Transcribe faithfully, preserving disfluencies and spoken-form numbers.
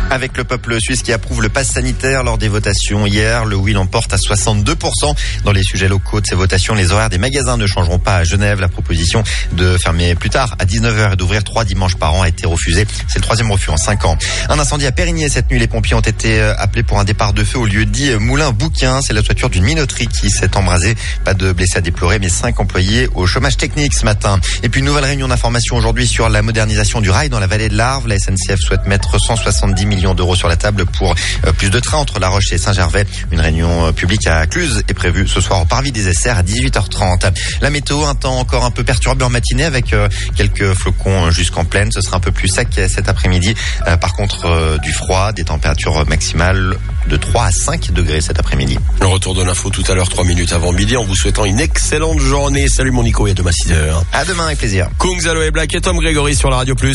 Avec le peuple suisse qui approuve le pass sanitaire lors des votations hier, le oui l'emporte à soixante-deux pour cent. Dans les sujets locaux de ces votations, les horaires des magasins ne changeront pas à Genève. La proposition de fermer plus tard à dix-neuf heures et d'ouvrir trois dimanches par an a été refusée. C'est le troisième refus en cinq ans. Un incendie à Périgny cette nuit. Les pompiers ont été appelés pour un départ de feu au lieu dit Moulin-Bouquin. C'est la toiture d'une minoterie qui s'est embrasée. Pas de blessés à déplorer, mais cinq employés au chômage technique ce matin. Et puis une nouvelle réunion d'information aujourd'hui sur la modernisation du rail dans la vallée de l'Arve. La S N C F souhaite mettre cent soixante-dix millions d'euros sur la table pour euh, plus de trains entre La Roche et Saint-Gervais. Une réunion euh, publique à Cluse est prévue ce soir au Parvis des Essers à dix-huit heures trente. La météo, un temps encore un peu perturbé en matinée avec euh, quelques flocons jusqu'en plaine. Ce sera un peu plus sec cet après-midi. Euh, par contre, euh, du froid, des températures maximales de trois à cinq degrés cet après-midi. Le retour de l'info tout à l'heure, trois minutes avant midi, en vous souhaitant une excellente journée. Salut mon Nico, et à demain six heures. À demain avec plaisir. Kungs, Aloe Black et Tom Grégory sur la Radio Plus.